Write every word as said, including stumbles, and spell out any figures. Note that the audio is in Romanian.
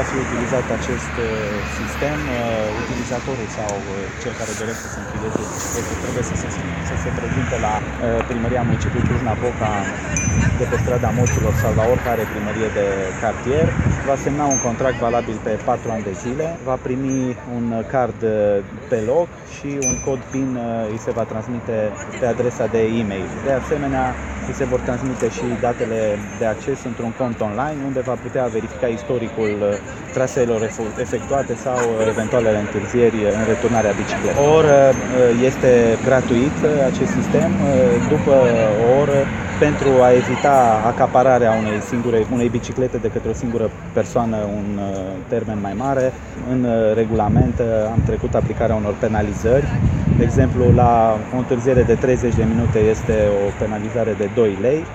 va fi utilizat acest sistem, utilizatorul sau cel care dorește să închirieze biciclete trebuie să se, să se prezinte la Primăria Municipiului Cluj-Napoca de pe strada Moților sau la oricare primărie de cartier, va semna un contract valabil pe patru ani de zile, va primi un card pe loc și un cod PIN îi se va transmite pe adresa de e-mail. De asemenea, îi se vor transmite și datele de acces într-un cont online, unde va putea verifica istoricul traseelor efectuate sau eventualele întârzieri în returnarea bicicletei. O oră este gratuit acest sistem, după o oră, pentru a evita acapararea unei, singure, unei biciclete de către o singură persoană un termen mai mare, în regulament am trecut aplicarea unor penalizări. De exemplu, la o întârziere de treizeci de minute este o penalizare de doi lei.